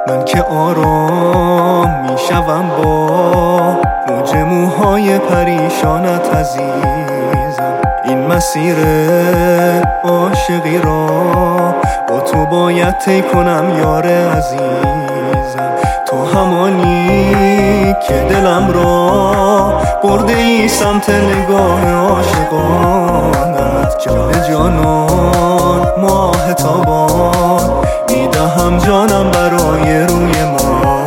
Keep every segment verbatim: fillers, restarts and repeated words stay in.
من که آرام میشوم با موج موهای پریشانت عزیزم. این مسیر عاشقی را با تو باید طی کنم یار عزیزم. تو همانی که دلم را برده ای سمت نگاه عاشقانت. جان جانان ماه تابان میدهم جانم برای روی ما.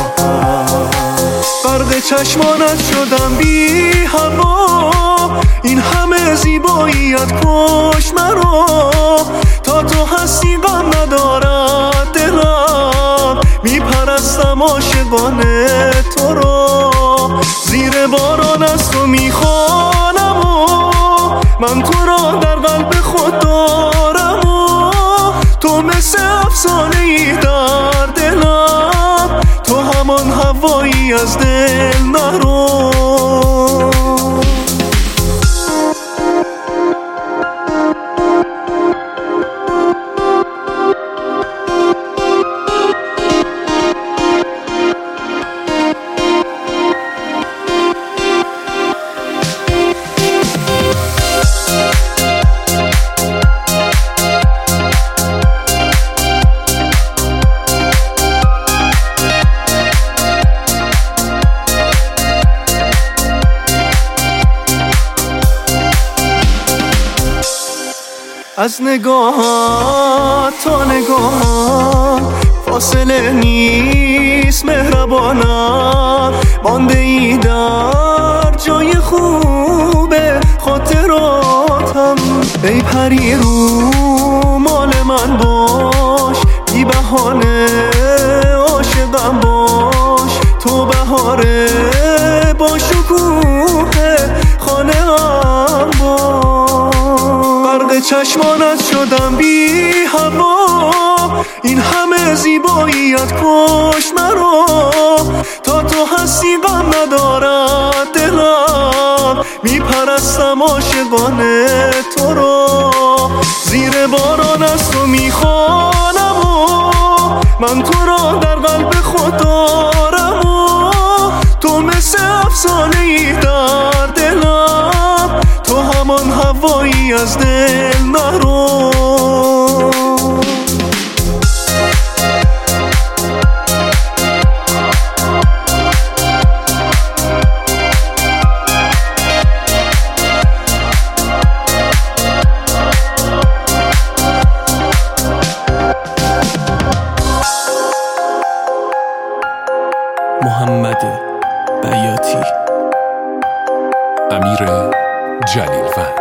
غرق چشمانت شدم بی هوا، این همه زیباییت کش مرا. تا تو هستی غم ندارد دلم، میپرستم عاشقانه تو را. زیر باران از تو میخوانم و من تو را در قلب خود دارم و تو مثل افسانه ای در دلم. تو همان هوایی از دل نرو. از نگاهت تا نگاهم فاصله نیست مهربانم. مانده ای در جای خوب خاطراتم. ای پری رو مال من باش، بی بهانه عاشقم باش. تو بهاره با شکوه خانه ام باش. غرق چشمانت شدم بی هوا، این همه زیباییت کش مرا. تا تو هستی غم ندارد دلم، میپرستم عاشقانه تو را. زیر باران از تو میخوانم و من تو را در قلب خود دارم و تو مثل افسانه ای در دلم. تو همان هوایی از دل نرو. محمد بیاتی، امیر جلیل فر.